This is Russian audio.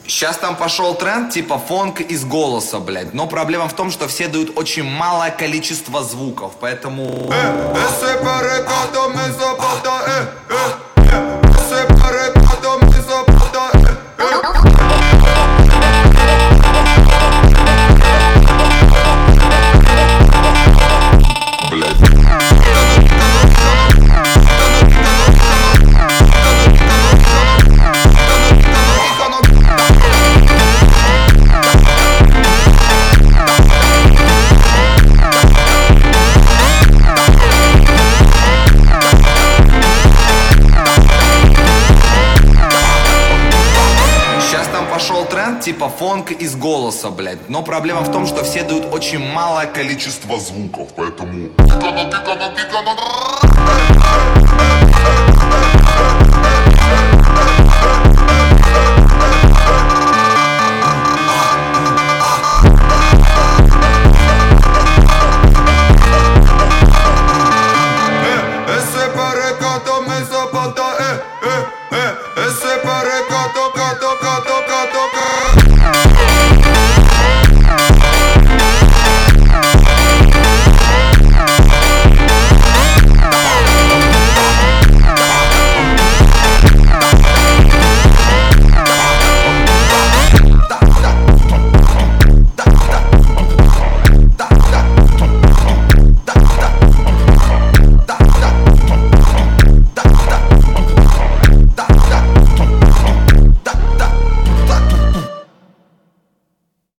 Сейчас там пошел тренд типа фонк из голоса, блядь. Но проблема в том, что все дают очень малое количество звуков, поэтому... Пошел тренд типа фонк из голоса, блядь. Но проблема в том, что все дают очень малое количество звуков, поэтому... Ese perrecato me zapata,